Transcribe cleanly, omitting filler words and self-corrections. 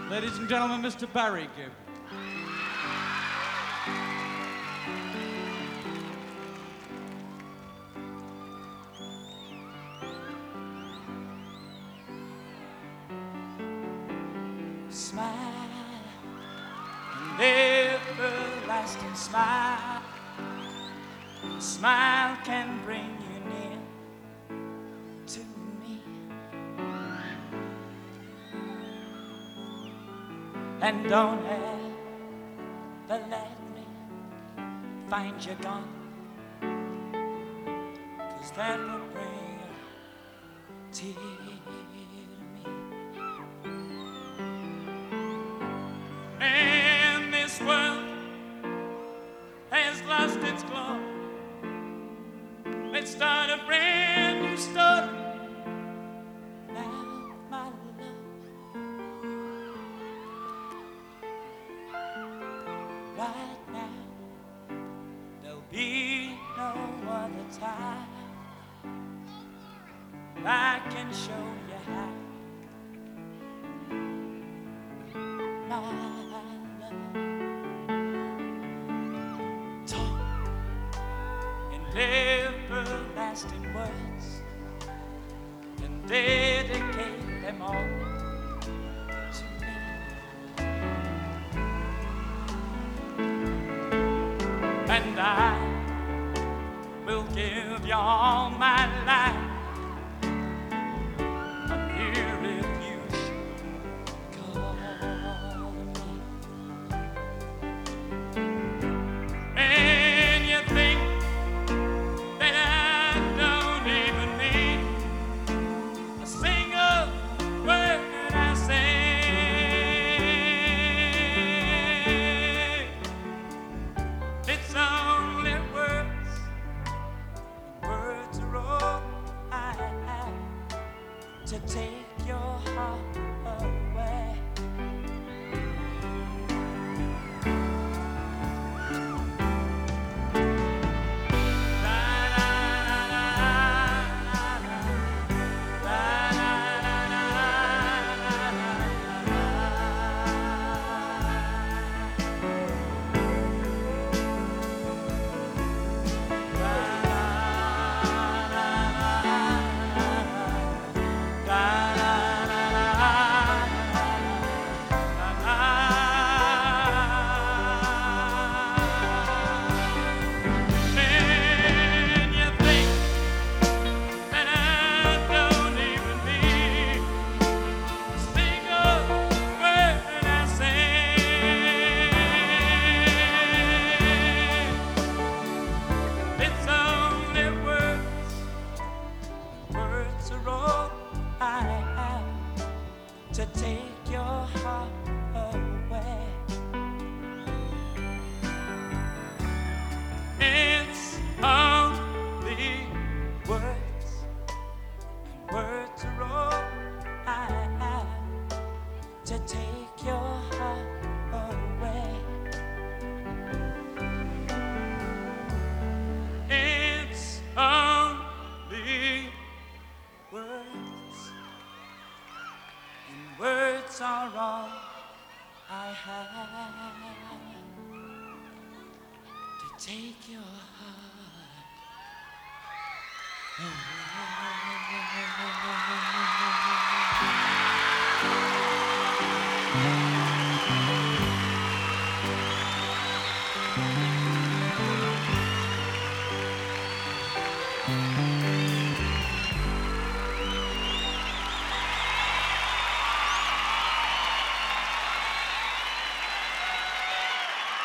Ladies and gentlemen, Mr. Barry Gibb. Smile, an everlasting smile. Smile can bring you near to me, and don't ever let me find you gone, 'cause that will bring a tear to me. And this world has lost its glow. Let's start a brand new story now, my love. Right now, there'll be no other time I can show you how, my love. Talk in everlasting words and dedicate them all to me. And I will give you all my life. I'm here if you should call me. And you think that I don't even mean a single word I say. It's only words, words are all I have to take your heart away. To take your heart away. It's only words, and words are all I have to take your heart away. It's only words, and words are all I have to take your heart away.